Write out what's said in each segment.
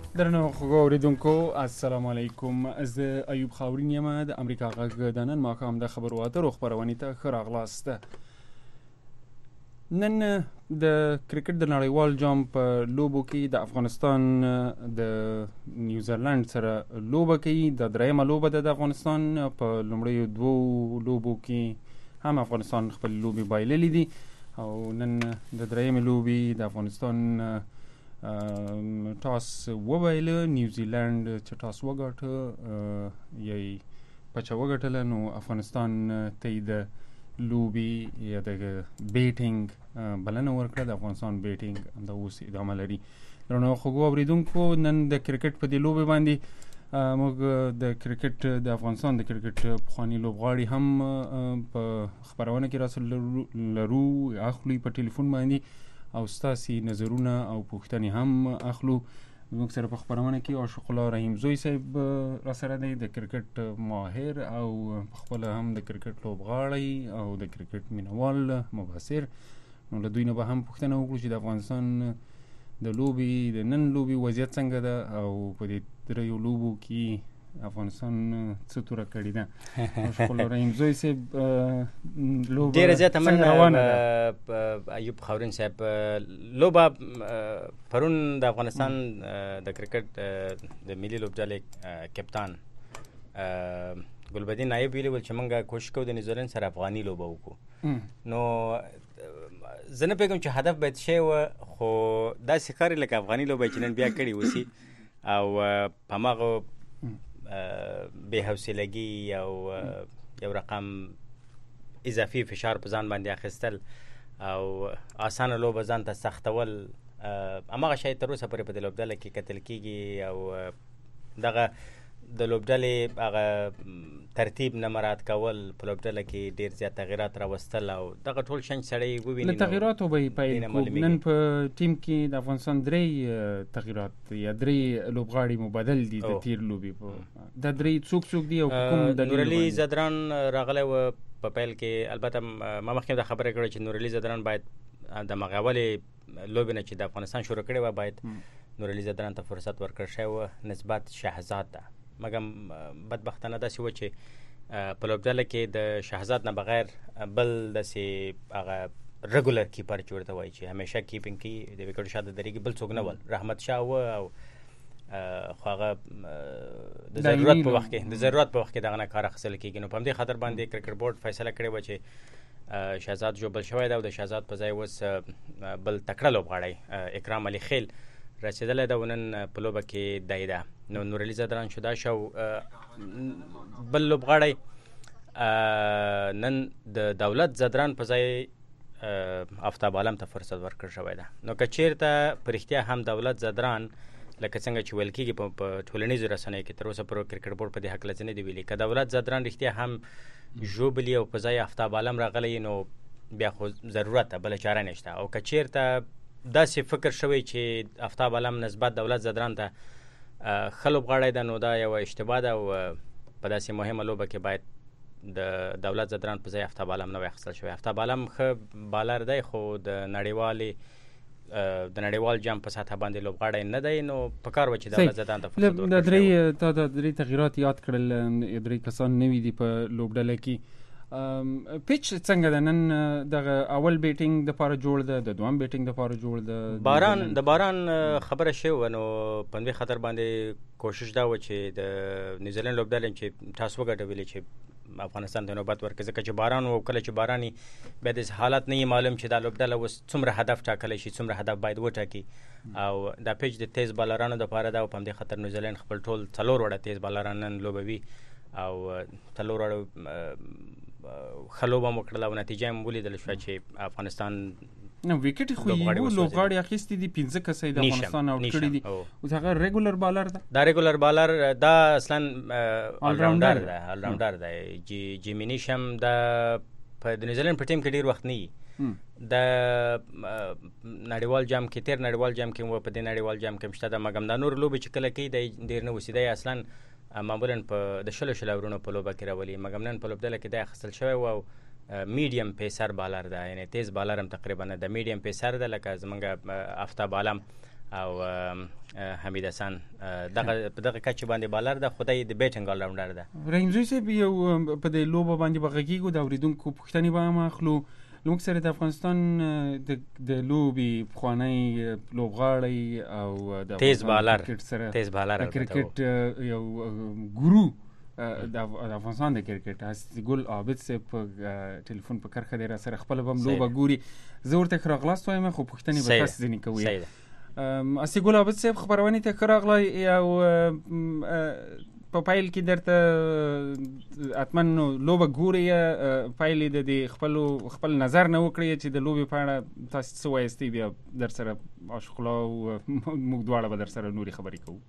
درنو خوږو اوریدونکو السلام علیکم. زه ایوب خاورین یم د امریکا غږ د نن ماښام د خبرو اترو خپرونې ته ښه راغلاست. نن د کرکټ د نړیوال جام په لوبو کې د افغانستان د نیوزیلند سره لوبه کوي. د درېیمه لوبه ده د افغانستان. په لومړیو دوو لوبو کې هم افغانستان خپل لوبې بایللې دي او نن د درېیمې لوبې د افغانستان ټاس وبایله. نیوزیلند چې ټاس وګاټه یې پچه وګټله، نو افغانستان ته یې د لوبې یا د بیټینګ بلنه ورکړه. د افغانستان بیټینګ همدا اوس ادامه لري. درنو خوږو اوریدونکو، نن د کرکټ په دې لوبې باندې موږ د کرکټ د افغانستان د کرکټ پخواني لوبغاړي هم په خبرونه کې راسره لرو، اخلو په ټلیفون باندې او ستاسي نظرونه او پوښتنې هم اخلو. موږ سره په خبرونه کې عاشق الله رحیم زوی صاحب را سره دی، د کرکټ ماهر او خپل هم د کرکټ لوبغاړی او د کرکټ مینوال مبصر. نو له دوی نه به هم پوښتنه وکړو چې د افغانستان د لوبې د نن لوبې وضعیت څنګه ده او په دې دریو لوبو کې افغانستان څه توره کړې ده. عاشق الله رحیم زوی صاحب، لوبه ډېره زیاته څنګه روانه ده؟ ایوب خاورین صاحب، لوبه پرون د افغانستان د کرکټ د ملي لوبډلې کپتان ګلبدین نایب ویلي ول چې موږ کوشش کوو د نیوزیلند سره افغاني لوبه وکړو. نو زه نه پوهېږم چې هدف باید شی وه، خو داسې ښکاري لکه افغاني لوبه چې نن بیا کړې اوسي او په هماغه بې حوصلګي او یو رقم اضافي فشار په ځان باندې اخیستل او اسانه لوبه ځان ته سختول، هماغه شی تر اوسه پورې په دې لوبډله کې کتل کېږي او دغه د لوبډلې هغه ترتیب نه مراعات کول په لوبډله کې ډېر زیات تغیرات راوستل او دغه ټول شی سړی وویني. له تغییراتو به یې پیل کوو. نن په ټیم کې د افغانستان درې تغییرات یا درې لوبغاړي مبدل دي د تیر لوبې. دا درې څوک دي او کوم دلیل؟ نورعلي زدران راغلی و په پیل کې. البته ما مخکې دا خبره کړې چې نورعلي زدران باید د مغه اولې لوبې نه چې د افغانستان شروع کړې وه باید نورعلي زدران ته فرصت ورکړل شوی و نسبت شهزاد ته. مګر بدبختانه داسې و چې په لوبډله کې د شهزاد نه بغیر بل داسې هغه رګولر کیپر چې ورته وایي چې همیشه کیپینګ کوي د وکټو شاته درېږي، بل څوک نه ول. رحمت شاه و او خو هغه د ضرورت په وخت کې دغه نه کار اخیستل کېږي. نو په همدې خاطر باندې کرکټ بورډ فیصله کړې وه چې شهزاد ژوبل شوی دی او د شهزاد په ځای اوس بل تکړه لوبغاړی اکرام علي خیل رسېدلی ده او نن په لوبه کې دی ده. نو نورعلي زدران شدا شو بل لوبغاړی نن د دولت زدران په ځای آفتاب عالم ته فرصت ورکړل شوی ده. نو که چېرته په رښتیا هم دولت زدران لکه څنګه چې ویل کېږي په ټولنیزو رسنیو کې تر اوسه پورې کرکټ بورډ په دې هکله څه نه دي ویلي، که دولت زدران رښتیا هم ژوبلي او په ځای آفتاب عالم راغلی نو بیا خو ضرورت ده، بله چاره نشته. او که چېرته داسې فکر شوی چې آفتاب عالم نسبت دولت زدران ته ښه لوبغاړی ده، نو دا یوه اشتباه ده او په داسې مهمه لوبه کې باید د دولت زدران په ځای آفتاب عالم نه وای اخیستل شوی. آفتاب عالم ښه بالر دی خو د نړیوال جام په سطحه باندې لوبغاړی نه دی، نو په کار و چې دولت زدران ته فرصت ورکړل شوی. تا د درې تغییرات یاد کړل، درې کسان نوي دي په لوبډله کې. پیچ څنګه ده نن؟ دغه اول بیټینګ دپاره جوړ ده، د دویم بیټینګ دپاره جوړ ده؟ د باران خبره شوې وه، نو په همدې خاطر باندې کوشش دا وه چې د نیوزیلند لوبډلې چې ټاس وګټولې چې افغانستان ته نوبت ورکړي، ځکه چې باران و. کله چې باراني بیا داسې حالت نه یې معلوم چې دا لوبډله اوس څومره هدف ټاکلی شي، څومره هدف باید وټاکي. او دا پیچ د تیز بالرانو دپاره ده او په همدې خاطر نیوزیلند خپل ټول 4 وړه تیز بالران نن لوبوي او 4 وړه ښه لوبه مو کړله او نتیجه یې ولیدل شوه چې افغانستان نو وکټ خو یو لوبغاړي اخیستي دي، 15 کسه د افغانستان اوټ کړي دي. او هغه ریګولر بالر ده. دا ریګولر بالر دا اصلا آل راونډر دی. جیمی نیشم دا په د نیوزیلند په ټیم کې ډېر وخت نه وي. د نړیوال جام کې تیر نړیوال جام کې و، په دې نړیوال جام کې شته د مګم دا نور لوبې چې کله کوي د ډېر نه وسی دی. اصلا معمولا په د شلو اورونو په لوبه کې راولي، مګم نن په لوبډله کې دی اخیستل شوی و او میډیم پیسر بالر ده، یعنی تیز بالر هم تقریبا نه د میډیم پیسر ده لکه زمونږ آفتاب عالم او حمید حسن دغه کچ باندې بالر ده خدای د بیټینګ آل راونډر ده. رنځوي صاحب یو په دې لوبه باندې بغږیږو د اوریدونکو پوښتنې به هم اخلو. لومړی سره د افغانستان د لوبي پخوانی لوبغاړی او د تیز بالر کرکټ یو ګورو د افغانستان د کرکټ هستي ګل عابد صاحب په ټلیفون په کرخه دی را سره خپل بم لوبه ګوري. زه ورته خراغلاست وایم خو پوښتنې به تاسو ځنی کوي. هستي ګل عابد صاحب خبرونه ته خراغلای او په پایل کې درته اتمن لوبه ګوري پایل د خپل نظر نه وکړي چې د لوبې په اړه تاسو څه وایستي بیا در سره اشخلا او موږ دواړه به در سره نوري خبرې کوو.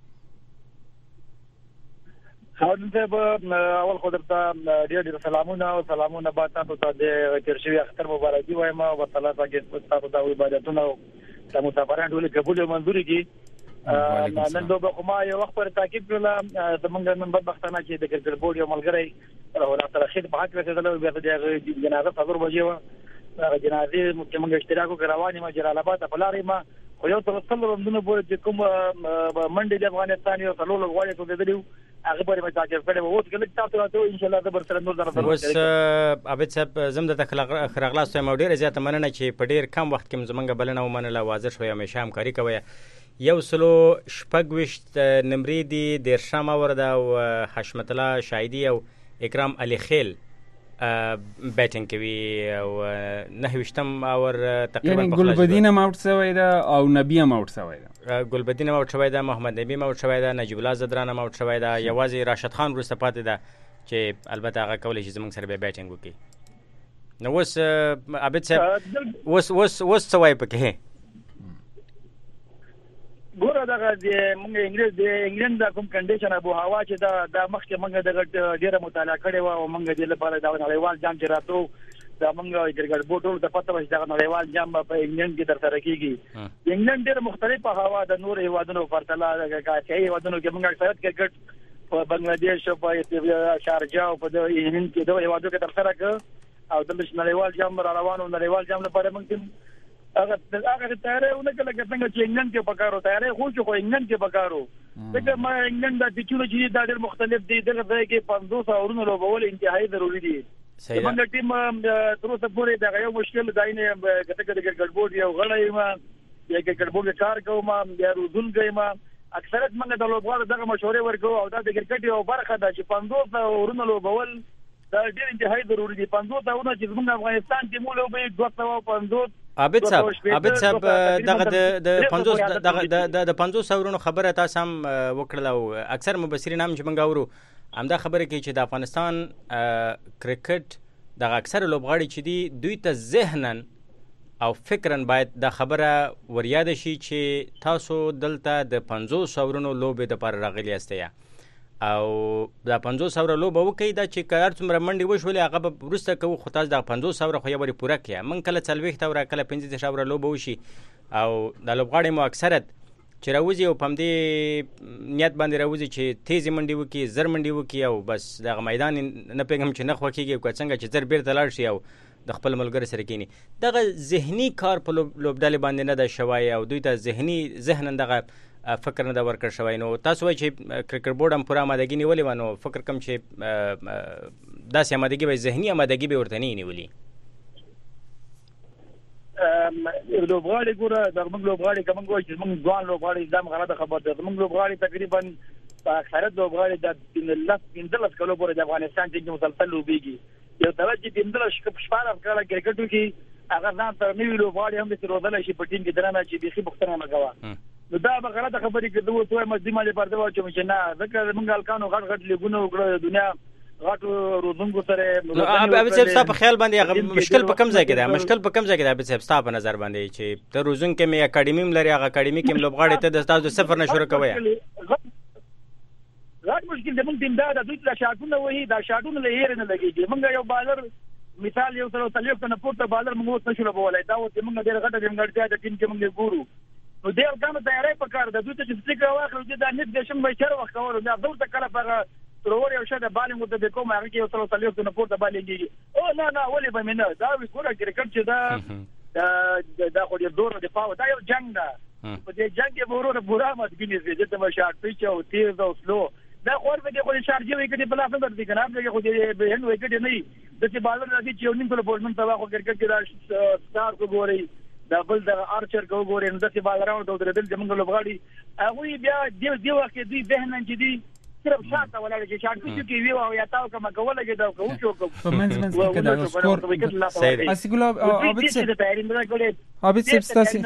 اول خو درته ډېر سلامونه با تاسو ته د تیر شوي اختر مبارکي وایم او تعالی پاک تاسو د عبادتونو د مسافرانو ټول قبول او منظوري کی. نن دوه کومه یو وخت پر تاکید کړل د منګ من بدبختانه چې د کرکټ بورډ یو ملګری راولا تر خید په حق رسیدل بیا د جنازه صدر بجې و جنازه موږ اشتراک وکړوانې ما جلال آباد په لارې ما خو یو تر څلور روندونه پورې چې کوم منډه د افغانستان یو څلور غواړي ته د دیو هغه پورې ما تاکید کړم او څنګه تاسو راته ان شاء الله د برسره نور درته اوس عابد صاحب زم د خراغلاس ته مو ډیر زیاته مننه چې په ډیر کم وخت کې زمونږ بلنه ومنله واضح شوی همیشه همکاري کوي. یو سلو شپږویشت نمرې دي دیرشم ورده او حشمت الله شایدی او اکرام علي خیل بیټینګ کوي او 9 اور تقریبا یعنی ګلبدین هم آوټ شوی ده او نبی هم آوټ شوی ده. ګلبدین هم آوټ شوی ده، محمد نبی هم آوټ شوی ده، نجیب الله زدران هم آوټ شوی ده. یوازې راشد خان وروسته پاتې ده چې البته هغه کولی شي زموږ سره بیا بیټینګ وکړي. نو اوس عابد صاحب اوس څه وایي پکې؟ ګوره دغه د انګلند د کوم کنډیشن ابو هوا چې دا مخکې موږ دغه ډیره مطالعه کړې و او موږ د لپاره د نړیوال جام چې راتو دا موږ کرکټ بورډ د پته وځي د نړیوال جام په انګلند کې ترسره کیږي. انګلند ډیره مختلفه هوا د نور هیوادونو په پرتله د کاچي هیوادونو کې موږ اکثریت کرکټ په بنگلاديش او په شارجه او په هند کې د هیوادونو کې ترسره کړ او د نړیوال جام روانو نړیوال جام لپاره موږ هغه تیارونه کله څنګه چې انګلند کې پکارو تیارې خو چې انګلند کې پکارو دغه ما انګلند د ټیمونو چې دا ډېر مختلف دي دغه ځای کې 500 اورونو لوبول انتهایی ضروری دي. موږ ټیم تر اوسه پورې دا یو مشکل دی نه کته د کرکټ بورډ یو غړی ما یا کرکټ بورډ کار کوم یا روزونګي ما اکثریت موږ د لوبغاړو دغه مشورې ورکو او دا د کرکټ یو برخه ده چې 500 اورونو لوبول دا ډېر انتهایی ضروری دي. 500 اورونه چې موږ افغانستان کې مو لوبې 250. عابد صاحب دغه د 500 اورونو خبره تاسو هم وکړل او اکثر مبصرین هم چې موږ اورو همدا خبره کوي چې د افغانستان کرکټ د اکثر لوبغاړي چې دي دوی ته ذهنن او فکرن باید د خبره وریاد شي چې تاسو دلته د 500 اورونو لوبې د پر راغلی استیا او د 500 اور لوبه وکي دا چې کار څومره منډي وشولې هغه به ورسته کوو خو تاسو د 500 اور خو یې وری پوره کړه. من کله 40 اور کله 15 اور لوبه وشي او د لوبغاړي مو اکثریت چې راوځي او پم دې نیت باندې راوځي چې تیزی منډي وکي زر منډي وکي او بس د میدان نه پیغام چې نخ وکيږي او څنګه چې زر بیرته لاړ شي او د خپل ملګری سره کینی دغه ذهني کار په لوبډالې باندې نه د شوای او دوی ته ذهنن دغه فکر نه دا ورکړ شوی. نو تاسو وایي چې کرکټ بورډ هم پوره آمادګي نیولې و نو فکر کوم چې داسې آمادګي به ذهني آمادګي به ورته نه نیولې. لوبغاړي ګوره د موږ لوبغاړي کوم وایي چې موږ ځوان لوبغاړي دا غلطه خبره ده. موږ لوبغاړي تقریبا په اکثریت لوبغاړي د 15 کلو پورې د افغانستان کې مسلسل لوبيږي. یو توجه 15 شپاره کړه کرکټ کې هغه ځان تر نیو لوبغاړي هم د روزل شي په ټیم کې درنه چې بيخي بختنه مګوا نو دا به غلطه خبرې کوي ته مزدي مالي پرده واچو چې نه ځکه موږ الکانو غټ لیګونه وکړو دنیا غټو روزونګو سره ابي صاحب په خیال باندې مشکل په کم ځای کې ده مشکل په کم ځای کې ده ابي صاحب ستاسو په نظر باندې چې ته روزونګ کې مې اکیډمي لري هغه اکیډمي کې لوبغاړي ته د تاسو صفر نه شروع کوي غټ مشکل د موږ ټیم دا د دوی د شاټونو وਹੀ دا شاټونو له هیر نه لګيږي موږ یو بالر مثال یو سره تلیو کنه پورته بالر موږ اوس نشو لوبولای دا اوس موږ ډېر غټه ټیم د ټیم کې موږ ګورو نو دیو کومه تیاری پکار ده دوی ته چې څنګه واخلو چې دا نت د شم به چر وخت کولو دا دوی ته کله په ترور یو شته بالینګ د کومه هغه کې اوس تلیو کنه پورته بالینګي او نه ولې به مینه دا وی ګوره کرکټ چې دا خو دې دور د پاو دا یو جنگ ده په دې جنگ کې ورونه بورا مدګنی زی د مشاعر پیچ او تیز او سلو دا خور به خو شارجي وکړي بل افضل دي کنه هغه خو دې به هند وکړي نه د چې بالر راځي چې یو نیم په بولمن توا خو کرکټ کې دا ستار کو ګوري دا بل د ارچر کو ګوري نو د چې بالراوند او دردل زمونږ لوبغاړي هغه بیا دی وخت دی بهنن چې دی صرف شاته ولا چې شاټ کې وی او یا تاو کما کوله کې دا کو شو کو په منځ کې دا سکور اسګلو اوبت ستاسو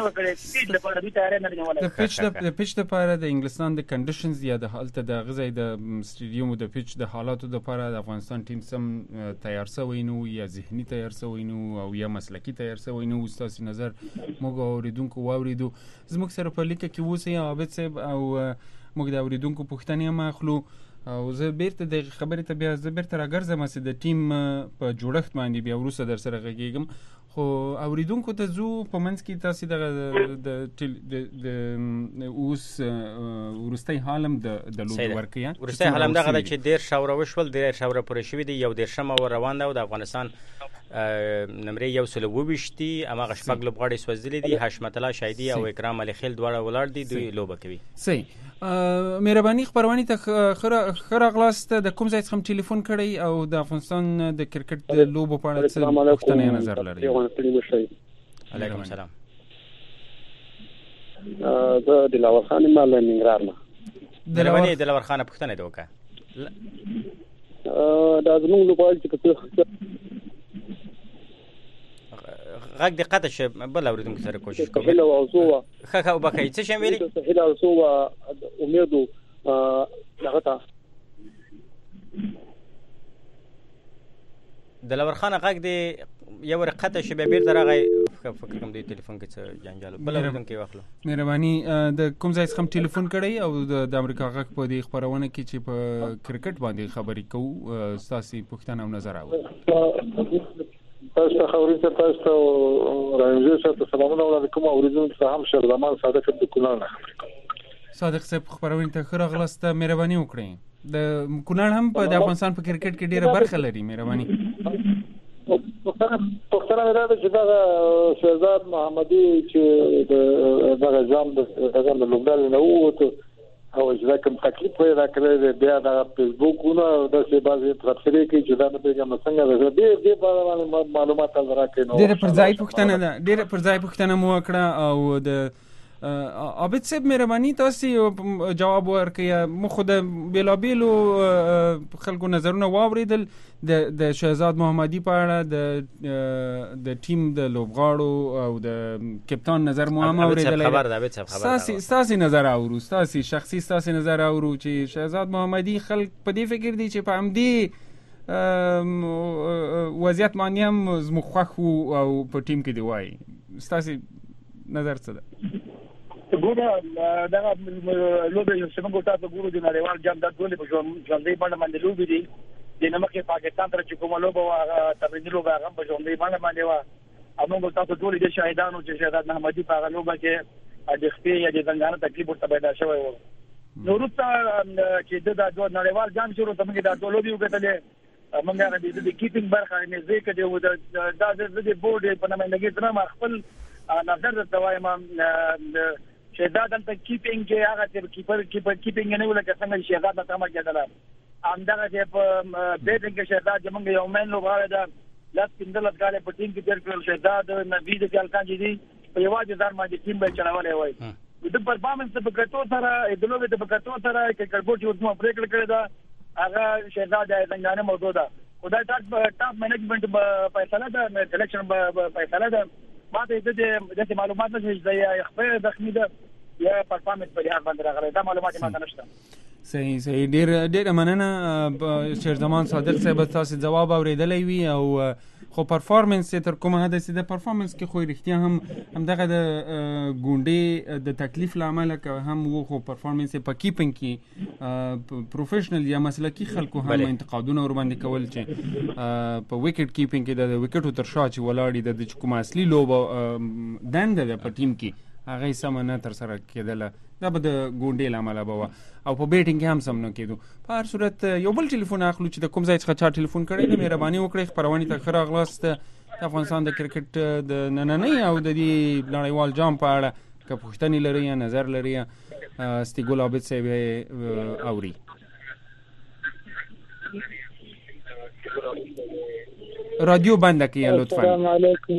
د پیچ لپاره د انګلستان د کنډیشنز یا د حالت د غذای د سټیډیوم د پیچ د حالاتو لپاره د افغانستان ټیم سم تیار شوی نو یا ذهني تیار شوی نو او یا مسلکی تیار شوی نو تاسو نظر موږ اوریدونکو واوریدو زموږ سره په لیکه کې وسی اوبت صاحب او موږ د اوریدونکو پوښتنې هم اخلو او زه بیرته د خبرې ته بیا زه بیرته راګرځم چې د ټیم په جوړښت باندې بیا وروسته در سره غږیږم خو اوریدونکو ته زو په منځ کې تاسو د اوس ورستۍ حالم د لوب ورکیا ورستۍ حالم دغه چې ډیر شاوره وشول ډیر شاوره پرې شوې دي یو ډیر شمه روان ده د افغانستان نمرې یو سل وبشتي امغه شپږ لوبغاړي سوځلې دي حشمت الله شایدی او اکرام علي خیل دواړه ولاړ دي دوی لوبه کوي صحیح مهرباني خبرونه ته خره غلاست د کوم ځای څخه ټلیفون کړی او د افغانستان د کرکټ د لوبو په اړه څه پوښتنه نظر لري علیکم السلام زه دلاور خان مال ننګرهار نه دلاور خان پوښتنه دی وکړه دا زموږ لوبغاړي چې غږ دقت شه بل اوریدونکو سره کوشش کوم هله او سو خخه وبکای څه شم ویلي هله او سو امیدو هغه تا دلور خان غږ دی یو ورقته شه به بیرته راغی فکر کوم دی ټلیفون کې څه جنجال بل اوریدونکو واخلو مهرباني د کوم ځای څخه ټلیفون کړی او د امریکا غږ په دې خبرونه کې چې په کرکټ باندې خبرې کوو ساسي پښتنه او نظر او تاسو خبرې ته تاسو راځي چې سلامونه علیکم اوریدونکو ته هم شر زمان صادق د کونړ نه صادق صاحب خبرونه ته خره غلسته مهرباني وکړئ د کونړ هم په د افغانستان په کرکټ کې ډیره برخه لري مهرباني پښتنه راځي چې دا شهزاد محمدي چې د جام د لوبډال نه وته او چې کوم تکلیف پیدا کړی بیا د فیسبوکونو د څه بازي ترڅري کې چې دا نه پیغام څنګه دې په اړه معلومات راکړي نو ډېر پر ځای پوښتنه مو وکړه او د عابد صاحب مهرباني تاسو جواب ورکړئ مو خو د بیلابیلو خلکو نظرونه واوریدل د شهزاد محمدي په اړه د ټیم د لوبغاړو او د کپتان نظر مو هم اوریدل ساسي نظر اورو ساسي شخصي ساسي نظر اورو چې شهزاد محمدي خلک په دې فکر دي چې په همدې وضعیت باندې هم زموږ او په ټیم کې دی وای ساسي نظر څه ده ګوره دا لوبه یو څنګه تاسو ګورو د نړیوال جام د ټولې په ژوندۍ باندې لوبې دي د نمکه پاکستان تر چې کومه لوبه وا تبرینی لوبه هغه په ژوندۍ باندې وا امو تاسو ټول د شاهدانو چې شهزاد محمدي په لوبه کې د خپل یا د څنګه تکلیف ورته پیدا شوی و نو وروسته چې د نړیوال جام شروع څنګه د ټولو یو کتلې موږ د کیپینګ برخه نه زی کړو دا د بورډ په نمائندګۍ تر خپل نظر د وایم شهزاد د کیپینګ کې هغه کیپینګ نه ولکه څنګه شهزاد د تمه کېدل همدغه چې په بیټینګ کې شهزاد زمونږ یو مین لوبغاړی ده لاس پندلت کاله په ټیم کې تیر کړل شهزاد نبی د ځالکان چې دي په یوازې ځان باندې ټیم به چلولای وای د پرفارمنس په کټو سره د لوبې په کټو سره کې کربوټي ورته پریکړه کړې ده هغه شهزاد څنګه موجود ده خدای ټاپ مینجمنت فیصله ده سلیکشن فیصله ده ما ته د معلومات نشي چې خپل دخمي ده یا پرفارمنس په لحاظ باندې راغلی دا معلومات ما ته نشته صحیح ډیر مننه شیرزمان صادق صاحب تاسو جواب اوریدلی وی او خو پرفارمنس تر کومه حد سي د پرفارمنس کې خو رښتیا هم دغه د ګونډي د تکلیف لامل هم وو خو پرفارمنس په کیپینګ کې پروفیشنل یا مسلکی خلکو هم انتقادونه ور باندې کول چې په وکټ کیپینګ کې د وکټو تر شا چې ولاړی د کوم اصلي لوب دند د په ټیم کې هغه سمنه تر سره کېدله دا به د ګونډې لامل به او په بیټینګ کې هم سم نه کېدو په هر صورت یو بل ټلیفون اخلو چې د کوم ځای څخه چا ټلیفون کړی نو مهرباني وکړئ خبرونه ته خراغلاست افغانستان د کرکټ د نننۍ او د دې نړیوال جام په اړه که پوښتنې لري یا نظر لري استیګل عابد صاحب اوري. رادیو بند کړئ لطفا. السلام علیکم.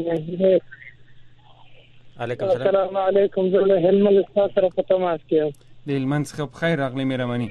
علیکم السلام. السلام علیکم. زه له هلمند څخه سره په تماس کې یم. د هلمند څخه بخیر راغلی مهرباني.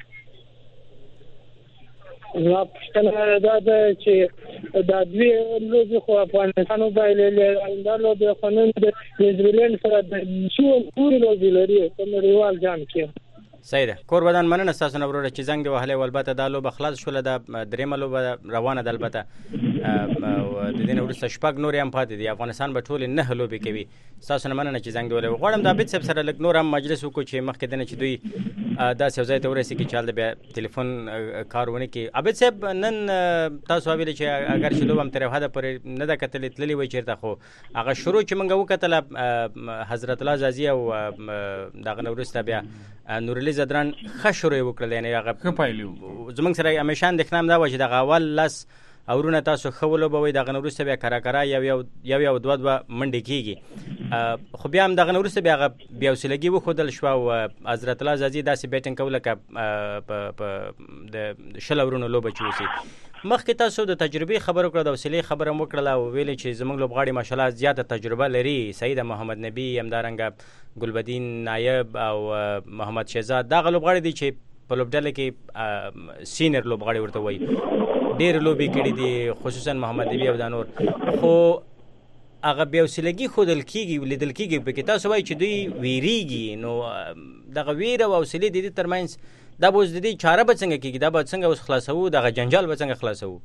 زما پوښتنه دا ده چې دا دوی لوبې خو افغانستان وبایللې، دا لوبې خو نن د نیوزیلینډ سره د څو پورې لوبې لري په نړیوال جام کې. صحیح ده. کور بدن مننه ستاسو نه وروره چې زنګ دې وهلی و. البته دا لوبه خلاص شوله، دا درېیمه لوبه روانه ده. البته د دې نه وروسته شپږ نورې هم پاتې دي. افغانستان به ټولې 9 لوبې کوي. ستاسو نه مننه چې زنګ دې وهلی و. غواړم د عابد صاحب سره لږ نور هم مجلس وکړو چې مخکې د نه چې دوی داسې یو ځای ته ورسېږي چې هلته بیا تلیفون کار ونه کړي. عابد صاحب نن تاسو ویلې چې اگر چې لوبه هم تر یو حده پورې نه ده کتلې، تللې وای چېرته، خو هغه شروع چې موږ وکتله حضرت الله زازي او دغه نه وروسته بیا نورعلي زدران ښه شروع یې وکړل. یعنې هغه ښه پایلې زموږ سره همیشه اندېښنه هم دا وه چې دغه اول 10 اورونه تاسو ښه ولوبوئ، دغه نه وروسته بیا کرا یو 2 منډې کېږي. خو بیا هم دغه نه وروسته بیا هغه بې حوصلګي وښودل شوه او حضرت الله زازي داسې بیټینګ کوو لکه په د 20 اورونو لوبه چې اوسي. مخکې تاسو د تجربې خبره وکړه، د حوصلې خبره هم وکړله او ویلې چې زموږ لوبغاړي ماشاءالله زیاته تجربه لري. سعید محمد نبي، همدارنګه ګلبدین نایب او محمد شهزاد، دغه لوبغاړي دي چې په لوبډله کې سینیر لوبغاړي ورته وایي، ډېر لوبې کړي دي، خصوصا محمد نبي او دا نور. خو هغه بې حوصلګي ښودل کېږي، لیدل کېږي پکې. تاسو وایي چې دوی ویریږي، نو دغه ویره او حوصلې د دې ترمنځ دا به اوس د دې چاره به څنګه کېږي؟ دا به څنګه اوس خلاصوو؟ دغه جنجال به څنګه خلاصوو؟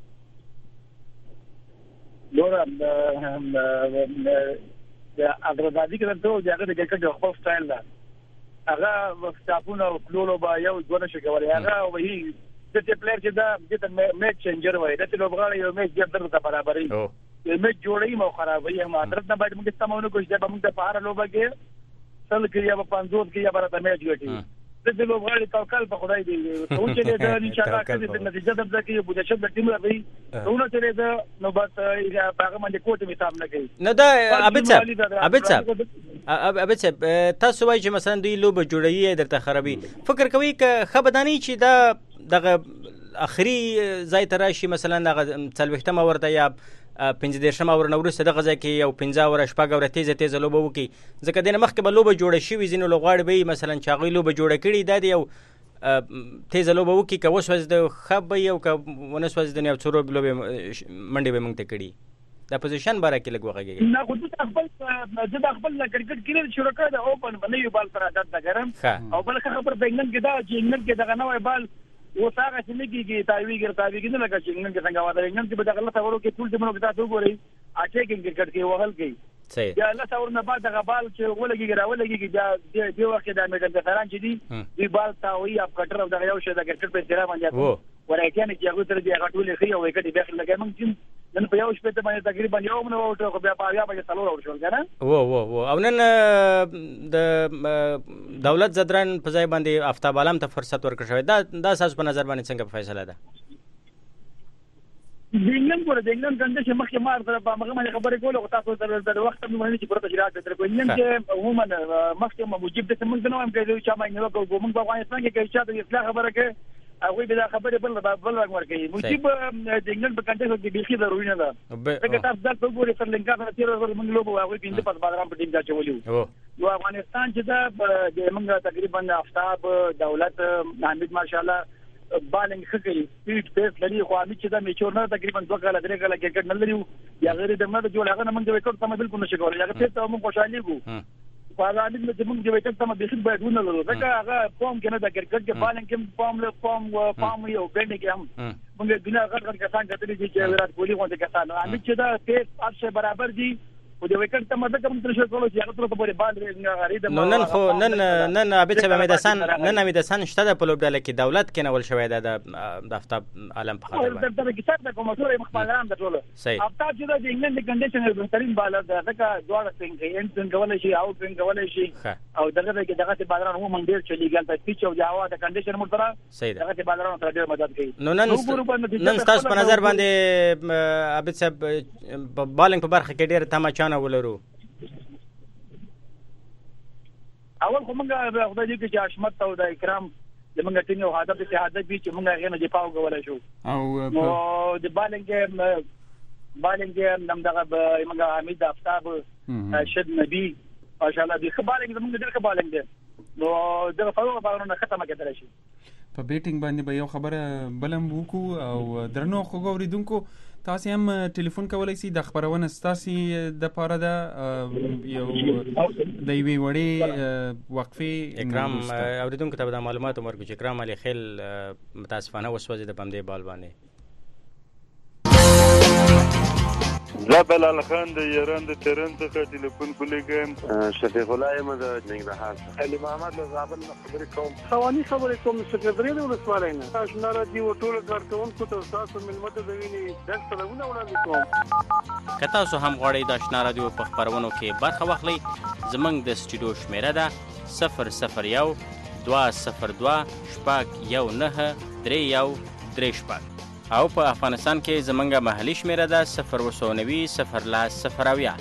ګوره د اګرادادي کې درته چې هغه د کرکټ یو خپل سټایل ده. هغه سټاپونه او کلولو به یو دوه نشي کولی. هغه وایي د دې پلیئر چې دا د میچ چینجر وایي، د لوبغاړي یو میچ ډېر درته برابري یو میچ جوړوي مو خرابوي. هم حضرت نه باید موږ استعمالونه کوشش به موږ د پاره لوبه کې سل کې یا 50 کې یا برابر میچ ګټي. د لوبغاړي توکل په خدای دی. څو چې د ان شاء الله کې د نتیجه د ځکه یو بده شب د ټیم راوي څونه چې دا نو بس هغه باندې کوټه می تام نه کوي. نو دا عابد صاحب تاسو وایي چې مثلا دوی لوبه جوړوي درته خرابي، فکر کوي که خبرداني چې دا دغه اخري ځای ته راشي، مثلا دغه 40 ورته یا 15 اور نه وروسته دغه ځای کې یو 15 اور شپږ اور تیزه لوبه وکړي، ځکه دنه مخکې به لوبه جوړه شوي ځینې لوبغاړي به مثلا چې هغوی لوبه جوړه کړي دا د یو تیزه لوبه وکړي، که وسوځېده ښه به وي او که ونه سوځېده نو یو څو لوبې منډې به موږ ته کړي. دا پوزیشن باره کې لږ وغږېږي. نه خو زه د خپل کرکټ کېریر شروع کړی د اوپن باندې یو بال پر عادت ده ګرم او بل خبر په انګلند کې دا چې انګلند کې دغه نوې بال اوس هغه چې لګيږي تاویږي نه لکه چې انګلند کې څنګه وایي. انګلند کې به دغه لته ورو کې ټول دمنو کې تاسو وګورئ اټیکینګ کرکټ کې وهل کوي. صحیح. یا لته ورنه بعد دغه بال چې ولګيږي راولګيږي دا دی وخت د میډل ځخران چې دی بال تاوي اپ کټر او دغه یو شی د کرکټ په احترام باندې ورایته نه چې هغه تر دې هغه ټول خي او وکړي داخل لګي موږ چې نن په یو شپه ته باندې تقریبا یو منو او خو بیا به څلور اور شول کنه. او نن د دولت زدران په ځای باندې آفتاب عالم ته فرصت ورکړ شوی. دا اساس په نظر باندې څنګه فیصله ده؟ د انګلند کنده مخکې مار سره په هغه باندې خبرې کول او تاسو سره د وخت په باندې چې پرته جرات تر کوی نن چې عموما مخکې موجب د څنګه نو هم کوي چې ما نه کوو موږ په افغانستان کې چې د اصلاح خبره کوي هغه به دا خبره بل ورکړي. موجب د انګلند په کنده کې بيخي ضروري نه ده. ځکه تاسو دا وګورئ تر لنګا سره تیر ورځ موږ لوبو هغه په پس بادرام په ټیم کې چولیو. نو افغانستان چې دا د موږ تقریبا آفتاب دولت حمید ماشاءالله بالنګ خګي سپیډ پیس لري خو امید چې دا میچور نه تقریبا 2 کاله 3 کاله کرکټ نه لري یا غیر د نه جوړ هغه موږ د وکړ تم بالکل نشي کولای. هغه ته موږ خوشالي کو په هغه امید چې موږ د وکړ تم به څه باید ونه لرو. ځکه هغه قوم کې نه د کرکټ کې بالنګ کې قوم یو بینډ کې هم موږ بنا غټ کسان کتلې چې ویرات کوهلی غونډه کسان امید چې دا پیس اپ برابر دي او د وکړ ته مده کوم تر شو کولو چې هغه تر په بال غریب. نو نن خو نن عابد صاحب امیدسان شته د په لوبډله کې دولت کې نول شوی د آفتاب عالم په خاطر باندې د کې څه د کومه ټول مخبران د ټول آفتاب چې د انګلند کنډیشن بهترین بالر ده. ځکه دواړه څنګه ان څنګه کولای شي او څنګه کولای شي او دغه کې دغه بالران هم ډیر چلی ګل ته پیچ او جاوا د کنډیشن مرتره دغه بالران تر ډیر مدد کوي. نو نن تاسو په نظر باندې عابد صاحب بالنګ په برخه کې ډیر تماچانه ولرو؟ اول خو موږ خدای دې چې حشمت او د اکرام زمونږ ټیم یو هدف دې چې موږ غوښنه دی پاو کولای شو او د بالنګ نمدغه موږ حمید آفتاب شد نبی ماشاءالله دې خبرې زمونږ ډېر خبرې دي نو دا فلو باندې ختمه کېدل شي په بیټینګ باندې به یو خبره بلم وکړو او درنو خو اوریدونکو تاسو هم ټلیفون کولای شئ د خبرونه ستاسي د پاره ده یو د وی وړي وقفه اکرام اوریدونکو ته د معلومات ورکړو چې اکرام علي خیل متاسفانه وسوځي د پمدې بال باندې زبلال خان د ایران د تهران څخه ټلیفون کولیږم شفیق الله احمد د ننګرهار څخه علي محمد له زابل نه خبرې کوم خواني خبرې کوم سکرټری د ولسوالۍ نه آشنا راډیو ټول کارکونکو ته تاسو ملمت د ویني د سلامونه وړاندې کوم که تاسو هم غواړئ د آشنا راډیو په خبرونو کې برخه واخلئ زموږ د سټوډیو شمیره ده 001 202 619 او په افغانستان کې زمونږه محلي شمیره ده 090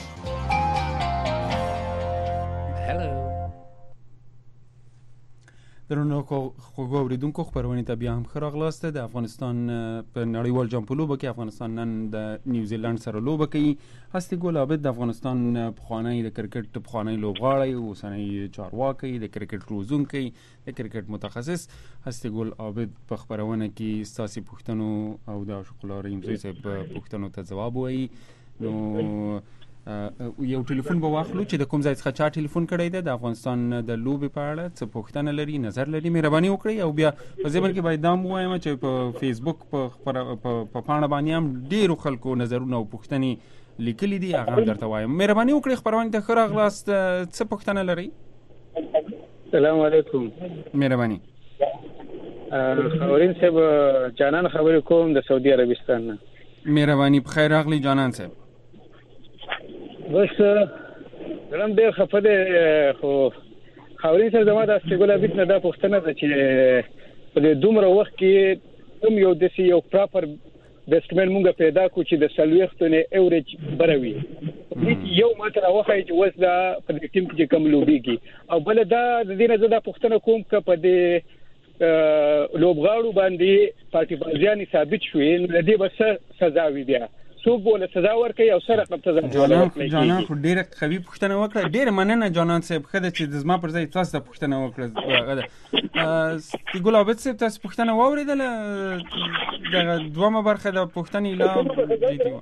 درنو خوږو اوریدونکو خبرونه ته بیا هم ښه راغلاست. د افغانستان په نړیوال جام په لوبه کې افغانستان نن د نیوزیلند سره لوبه کوي. هستی ګل عابد د افغانستان پخوانی د کرکټ پخوانی لوبغاړی او اوسنی چارواکي د کرکټ روزونکي د کرکټ متخصص هستی ګل عابد په خبرونه کې ستاسي پوښتنو او د شکل رحیمزی صاحب پوښتنو ته جواب وایي. نو یو ټلیفون به واخلو چې د کوم ځای څخه چا ټلیفون کړی دی د افغانستان د لوبې په اړه څه پوښتنه لري نظر لري مهرباني وکړئ. او بیا په ځمن کې باید دا وایم چې په فیسبوک په پاڼه باندې هم ډیرو خلکو نظرونه او پوښتنې لیکلي دي هغه درته وایم. مهرباني وکړئ خبرونه ته ښه راغلاست. څه پوښتنه لري؟ السلام علیکم. مهرباني. خاورین صاحب جانان خبرې کوم د سعودي عربستان نه. مهرباني بخیر راغلی جانان صاحب. بس دلم ډېر خفه دی خو خاورین صاحب زما د استګل عابد نه دا پوښتنه ده چې په دې دومره وخت کې کوم یو داسې یو پراپر بیټسمن مونږ پیدا کړو چې د 40 نه ایوریج بروي یو ماته راوخی چې وس دا په دې ټیم کې کوم لوبيږي او بل دا د دې نه زه دا پوښتنه کوم چې په دې لوبغاړو باندې پارټي بازیان ثابت شوي نو د دې بس سزا وي بیا څوک بوله سزا ورکړي او سره قبطه ورکړي. جانان خو ډیره قوي پوښتنه وکړه. ډیره مننه جانان صاحب خدای چې زما پر ځای تاسو ته پوښتنه وکړه. ګل عابد صاحب تاسو پوښتنه واوریدله دغه دومره برخه د پوښتنې لا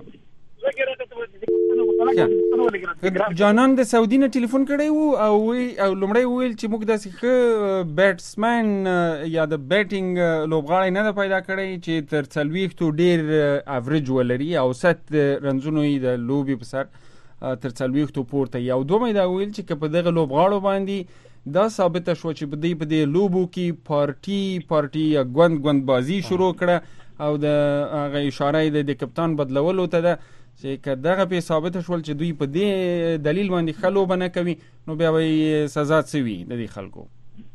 جانان د سعودي نه ټلیفون کړی وو او لومړی ویل چې موږ داسې ښه بیټسمن یا د بیټینګ لوبغاړی نه ده پیدا کړی چې تر 40 ډیر اوریج ولري او ست رنزونو یې د لوبې په سر تر 40 پورته یو دومره دا ویل چې په دغه لوبغاړو باندې دا ثابته شو چې په دې لوبو کې پارټي غوند بازی شروع کړه او د هغه اشاره د کپتان بدلولو ته ده چې کداغه په ثابت شول چې دوی په دې دلیل باندې خلو بنه کوي نو بیا وي سزا سوي د دې خلکو.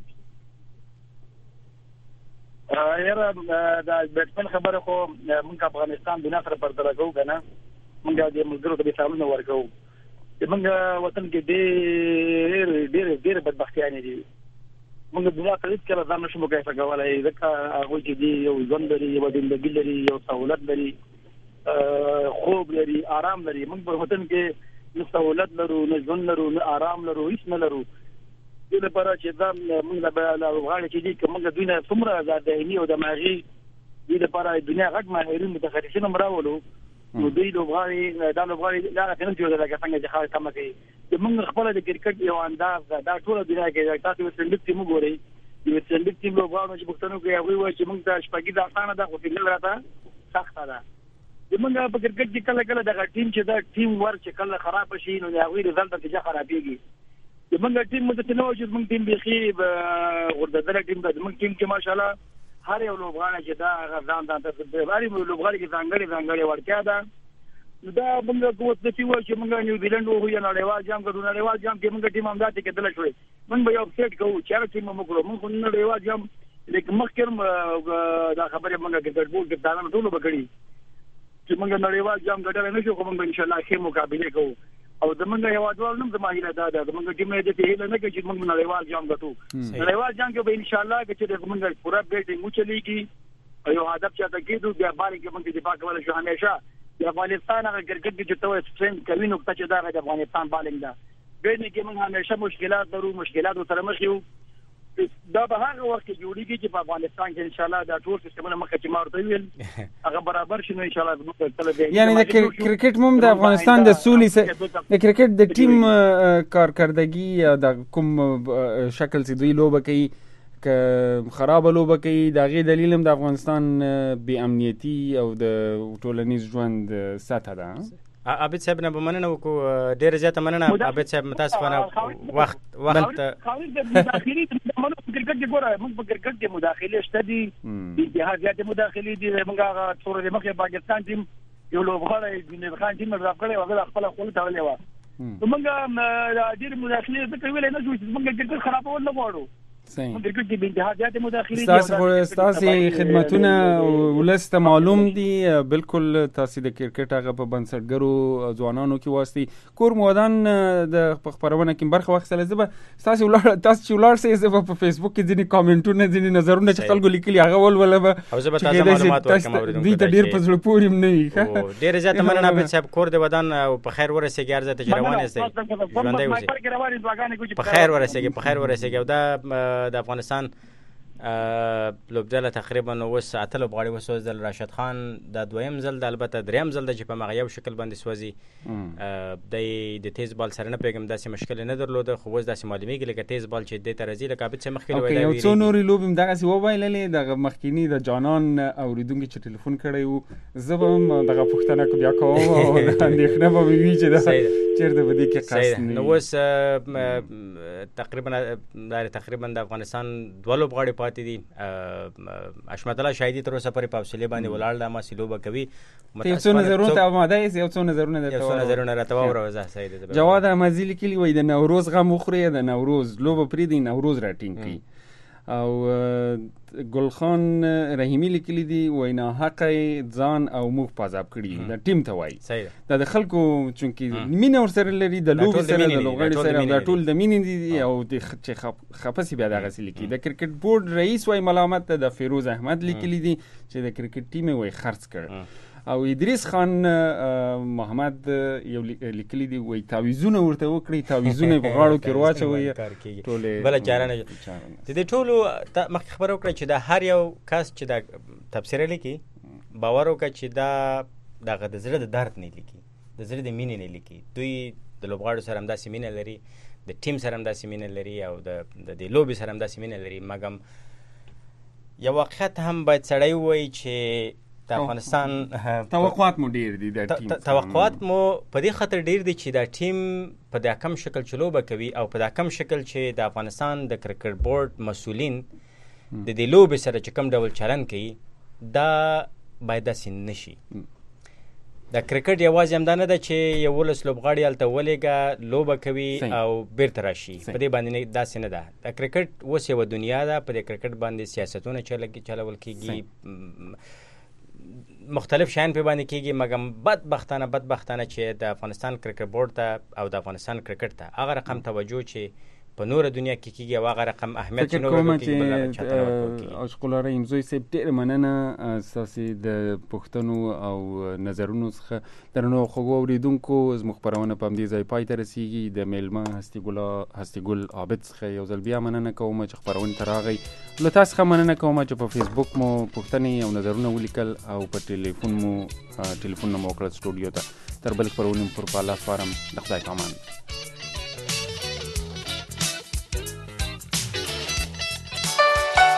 یاره دا بیټسمن خبره خو موږ افغانستان د نصر پر درګو کنه موږ د ملګرو ته سلامونه ورکو. موږ وطن کې ډېر بدبختیان دي. موږ د دنیا تاریخ کې ځان نشو مګای کولای ځکه هغه چې دی یو ژوند لري یو ژوندۍ لري یو سہولت لري خوب لري آرام لري. موږ په وطن کې نه سہولت لرو نه ژوند لرو نه آرام لرو هیڅ نه لرو. دې لپاره چې دا موږ له غاړې چې دي چې موږ دوی نه څومره آزادۍ او دماغي دې لپاره دنیا غټ ماهرین متخصصین راولو نو دوی لوبغاړي دا لوبغاړي دا څنګه جوړه لګا څنګه چې خاصه تم کوي چې موږ خپل د کرکټ یو انداز دا ټول دنیا کې تاسو وسند ټیم ګورئ یو وسند ټیم لوبغاړي چې پښتنو کې هغه وایي چې موږ ته شپږی د اسانه دا خو فینل راته سخته ده. موږ په کرکټ کې کله دا ټیم چې دا ټیم ورک چې کله خراب شي نو هغه رزلټ ته خرابېږي. موږ ټیم مته نو چې موږ ټیم بيخي ورته ټیم د موږ ټیم کې ماشاءالله هر یو لوبغاړی چې دا غزان د هر یو لوبغاړي کې ځانګړي ورکیا ده. دا موږ کوڅه د پیو چې موږ نیوزیلند وو یا نړیوال جام کې موږ ټیم هم داتې کېدل شوې موږ به یو سیټ کوو چې ټیم موږ کړو موږ نړیوال جام لیکن مخکې دا خبره موږ کې د فوټبال کې ټول بغړي چې موږ نړیوال جام ګټل نه شو کوم ان شاء الله کې مقابله کوو. او زمونږ هیوادوال نوم زما هیله دا ده زمونږ ټیم دې ته هیله نه کوي چې موږ نړیوال جام ګټو نړیوال جام کې به ان شاء الله چې زمونږ پورا بیټینګ وچلېږي او یو هدف چې تا کېدو بیا بالي کې موږ دفاع کول شو همیشه د افغانستان هغه کرکټ کې چې تو سټرینګ کوي نو چې دا د افغانستان بالینګ ده بیټینګ کې موږ همیشه مشکلات درو مشکلات سره مخ یو دا به هغه وخت کې جوړیږي چې په افغانستان کې ان شاء الله دا ټول سیستمونه مخ کې مارته ویل هغه برابر شي نو ان شاء الله موږ تل یعنی د کرکټ موم د افغانستان د سولې سره د کرکټ د ټیم کارکردګي د کوم شکل سي دوی لوبه کوي که خراب لوبه کوي دا غي دلیل هم د افغانستان بی امنیتی او د ټولنیز ژوند ساته ده. عابد صاحب نه بمننه وکړو ډېر زیاته مننه عابد صاحب متاسفانه وخت خالد د مداخلي د کرکټ کې ګوره موږ په کرکټ کې مداخله شته دي د جهاد مداخلي دي موږ هغه څورې مخه پاکستان ټیم یو لوبغاړی د خان ټیم راغلی او هغه خپل خپل تاولې و موږ ډېر مداخله څه کوي نه شو موږ کرکټ خرابول نه غواړو کرکټ کې د جهاد مداخلي دي تاسو خدمتونه ولسته معلوم دي بالکل تاسو د کرکټ هغه په بنسټګرو ځوانانو کې واسطي کور مودان د خبرونه کې برخه واخیستل زبه تاسو ولار سي زبه په فیسبوک کې ځینې کامنټونه ځینې نظرونه چې خلکو لیکلي هغه ولبه او زبه تاسو معلومات ورکوم دوی ته ډیر په زړه پورې نه وي ډیر زیاته مننه عابد صاحب کور د ودان او په خیر ورسېږي ارزه تجربه نه سي په خیر ورسېږي او دا د افغانستان لوبډله تقریبا اوس اتل لوبغاړي وسوځل راشد خان د دویم ځل د البته دریم ځل د چې په مغیب شکل باندې سوځي د تیز بال سره نه پیغام داسې مشکل نه درلوده خو اوس داسې معلومیږي لکه تیز بال چې د ترازی لکه عابد څخه مخکې ویل یو څو نوري لوبم دغه سی وبایللې د مخکینی د جانان اوریدونکو چې ټلیفون کړی وو زبم دغه پښتنه کو بیا کوم او اندېښنه به وي چې دا چیرته بده کې قصد نه نو اوس تقریبا د افغانستان دوه لوبغاړي پاتې دي اشمت الله شاهدي تر اوسه پرې په حوصله باندې ولاړ د ما سلوبه کوي یو څو نظرونه ته آماده یو څو نظرونه راته وروزه سید جواد احمدزي لیکلی وای د نوروز غم خوري د نوروز لوبه پرې دی نوروز راټینګ کی او ګلخان رحیمی لیکلی دی وای نه حق ځان او مخ پازاب کړي د ټیم ته وای دا د خلکو چونکی مینه ور سره لري د لوبي سره د لوبغاړي سره د ټول د مینې دي او د چې خپسي بیا دغه لیکي د کرکټ بورډ رئیس وای ملامت د فیروز احمد لیکلی دی چې د کرکټ ټیم وای خرڅ کړ او ادریس خان محمد یو لیکلی دی وای تعویذونه ورته وکړي تعویذونه په غاړو کې رواچوي ټول بل چاره نه د دې ټولو مخ خبرو کړی چې د هر یو کس چې د تفسیر لیکي باور وکړي چې دا د زړه د درد نه لیکي د زړه د مینې نه لیکي دوی د لوبغاړو سره هم داسې مینه لري د ټیم سره هم داسې مینه لري او د لوبي سره هم داسې مینه لري مګم یو وخت هم باید سړی وای چې د افغانستان توقعات مو ډیر دي د ټیم توقعات مو په دې خاطر ډیر دي چې دا ټیم په دا کم شکل چلوبه کوي او په دا کم شکل چې د افغانستان د کرکټ بورډ مسؤلین د دې لوبې سره چې کم ډول چلن کوي دا باید داسې نشي د کرکټ یوازې همدا نه ده چې یو ولس لوبغاړي هلته ولېږه لوبه کوي او بیرته راشي په دې باندې داسې نه ده د کرکټ اوس یوه دنیا ده په دې کرکټ باندې سیاستونه چلول کېږي مختلف شیان په باندې کېږي مګم بدبختانه چې د افغانستان کرکټ بورډ ته او د افغانستان کرکټ ته هغه رقم توجه چې په نور دنیا کې کېږي او هغه رقم اهمیت چې نور کېږي او شکولاره امزوی سیب ډېر مننه ستاسې د پوښتنو او نظرونو څخه درنو خوږو اورېدونکو زموږ خپرونه په همدې ځای پای ته رسېږي د میلمه هستیګل عابد څخه یو ځل بیا مننه کوم چې خپرونې ته راغی له تاسو څخه مننه کوم چې په فیسبوک مو پوښتنې او نظرونه ولیکل او په ټلیفون مو وکړل سټوډیو ته تر بل خپرونې پر پاله فارم د خدای پامان